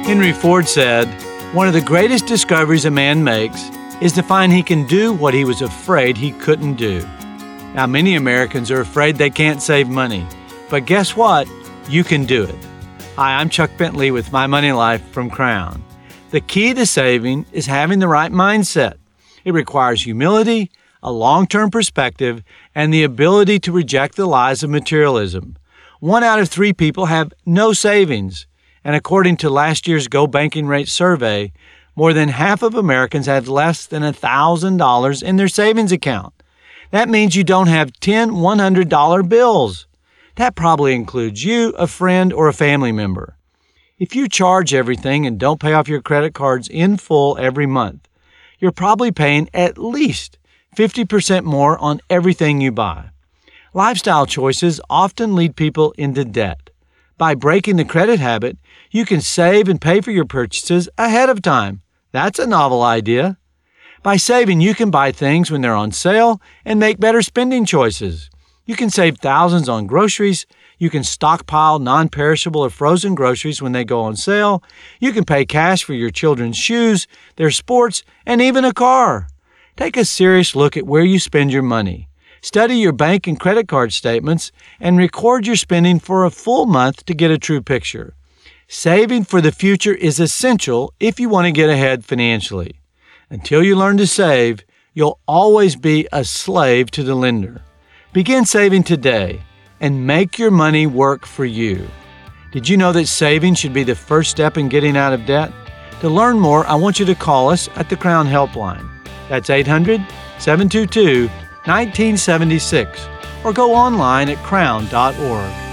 Henry Ford said, "One of the greatest discoveries a man makes is to find he can do what he was afraid he couldn't do." Now, many Americans are afraid they can't save money, but guess what? You can do it. Hi, I'm Chuck Bentley with My Money Life from Crown. The key to saving is having the right mindset. It requires humility, a long-term perspective, and the ability to reject the lies of materialism. 1 out of 3 people have no savings. And according to last year's Go Banking Rate survey, more than half of Americans have less than $1,000 in their savings account. That means you don't have 10 $100 bills. That probably includes you, a friend, or a family member. If you charge everything and don't pay off your credit cards in full every month, you're probably paying at least 50% more on everything you buy. Lifestyle choices often lead people into debt. By breaking the credit habit, you can save and pay for your purchases ahead of time. That's a novel idea. By saving, you can buy things when they're on sale and make better spending choices. You can save thousands on groceries. You can stockpile non-perishable or frozen groceries when they go on sale. You can pay cash for your children's shoes, their sports, and even a car. Take a serious look at where you spend your money. Study your bank and credit card statements and record your spending for a full month to get a true picture. Saving for the future is essential if you want to get ahead financially. Until you learn to save, you'll always be a slave to the lender. Begin saving today and make your money work for you. Did you know that saving should be the first step in getting out of debt? To learn more, I want you to call us at the Crown Helpline. That's 800-722-1976, or go online at crown.org.